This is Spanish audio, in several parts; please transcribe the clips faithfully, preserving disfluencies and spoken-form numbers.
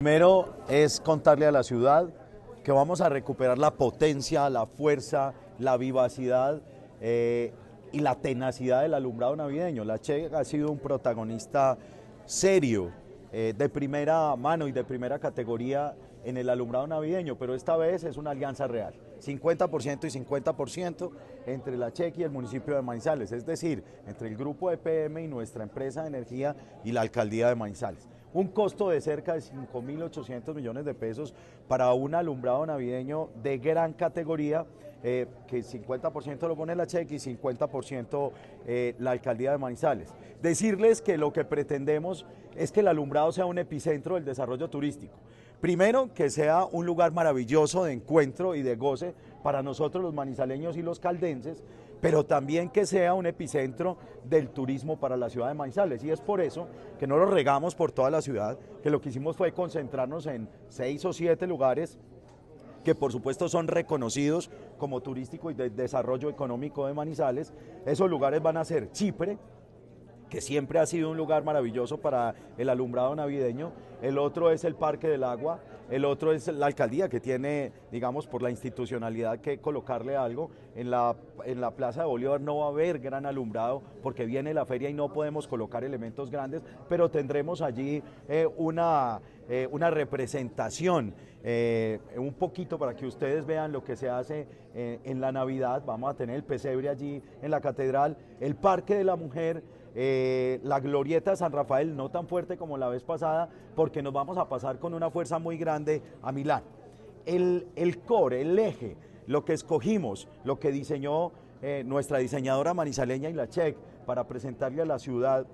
primero es contarle a la ciudad que vamos a recuperar la potencia, la fuerza, la vivacidad eh, y la tenacidad del alumbrado navideño. La Che ha sido un protagonista serio, eh, de primera mano y de primera categoría en el alumbrado navideño, pero esta vez es una alianza real, cincuenta por ciento y cincuenta por ciento entre la Che y el municipio de Manizales, es decir, entre el grupo E P M y nuestra empresa de energía y la alcaldía de Manizales. Un costo de cerca de cinco mil ochocientos millones de pesos para un alumbrado navideño de gran categoría, eh, que cincuenta por ciento lo pone la Che y cincuenta por ciento eh, la alcaldía de Manizales. Decirles que lo que pretendemos es que el alumbrado sea un epicentro del desarrollo turístico. Primero, que sea un lugar maravilloso de encuentro y de goce para nosotros los manizaleños y los caldenses, pero también que sea un epicentro del turismo para la ciudad de Manizales. Y es por eso que no lo regamos por toda la ciudad, que lo que hicimos fue concentrarnos en seis o siete lugares que por supuesto son reconocidos como turístico y de desarrollo económico de Manizales. Esos lugares van a ser Chipre, que siempre ha sido un lugar maravilloso para el alumbrado navideño. El otro es el Parque del Agua, el otro es la alcaldía, que tiene, digamos, por la institucionalidad que colocarle algo. En la, en la Plaza de Bolívar no va a haber gran alumbrado porque viene la feria y no podemos colocar elementos grandes, pero tendremos allí eh, una, eh, una representación, eh, un poquito para que ustedes vean lo que se hace eh, en la Navidad. Vamos a tener el pesebre allí en la catedral, el Parque de la Mujer, Eh, la glorieta de San Rafael, no tan fuerte como la vez pasada, porque nos vamos a pasar con una fuerza muy grande a Milán. El, el core, el eje, lo que escogimos, lo que diseñó eh, nuestra diseñadora manizaleña y la Che para presentarle a la ciudad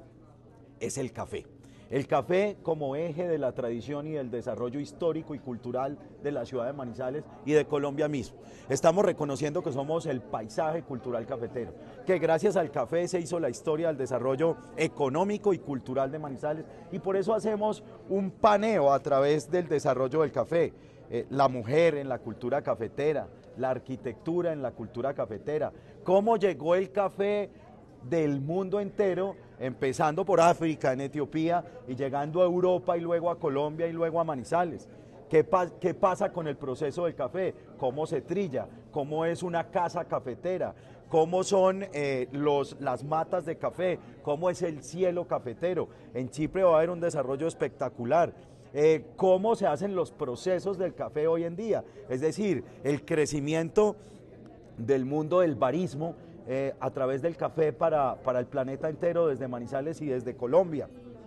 es el café. El café como eje de la tradición y del desarrollo histórico y cultural de la ciudad de Manizales y de Colombia mismo. Estamos reconociendo que somos el paisaje cultural cafetero, que gracias al café se hizo la historia del desarrollo económico y cultural de Manizales, y por eso hacemos un paneo a través del desarrollo del café. Eh, la mujer en la cultura cafetera, la arquitectura en la cultura cafetera, cómo llegó el café del mundo entero, empezando por África, en Etiopía, y llegando a Europa y luego a Colombia y luego a Manizales. ¿Qué, pa qué pasa con el proceso del café? ¿Cómo se trilla? ¿Cómo es una casa cafetera? ¿Cómo son eh, los, las matas de café? ¿Cómo es el cielo cafetero? En Chipre va a haber un desarrollo espectacular. Eh, ¿Cómo se hacen los procesos del café hoy en día? Es decir, el crecimiento del mundo del barismo Eh, a través del café para, para el planeta entero, desde Manizales y desde Colombia.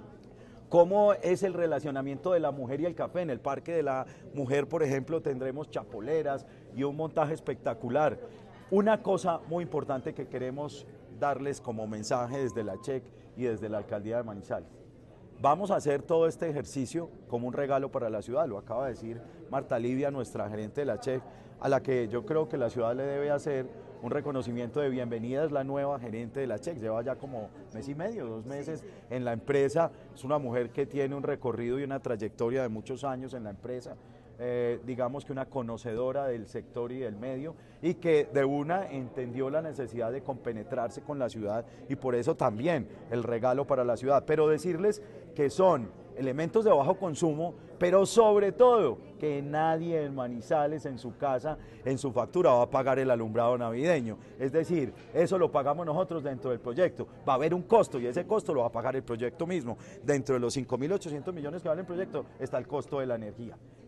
¿Cómo es el relacionamiento de la mujer y el café? En el Parque de la Mujer, por ejemplo, tendremos chapoleras y un montaje espectacular. Una cosa muy importante que queremos darles como mensaje desde la Che y desde la alcaldía de Manizales: vamos a hacer todo este ejercicio como un regalo para la ciudad, lo acaba de decir Marta Livia, nuestra gerente de la Che, a la que yo creo que la ciudad le debe hacer un reconocimiento de bienvenida. Es la nueva gerente de la Che, lleva ya como mes y medio, dos meses en la empresa. Es una mujer que tiene un recorrido y una trayectoria de muchos años en la empresa, eh, digamos que una conocedora del sector y del medio, y que de una entendió la necesidad de compenetrarse con la ciudad, y por eso también el regalo para la ciudad. Pero decirles que son elementos de bajo consumo, pero sobre todo que nadie en Manizales, en su casa, en su factura, va a pagar el alumbrado navideño. Es decir, eso lo pagamos nosotros dentro del proyecto. Va a haber un costo y ese costo lo va a pagar el proyecto mismo. Dentro de los cinco mil ochocientos millones que vale el proyecto está el costo de la energía.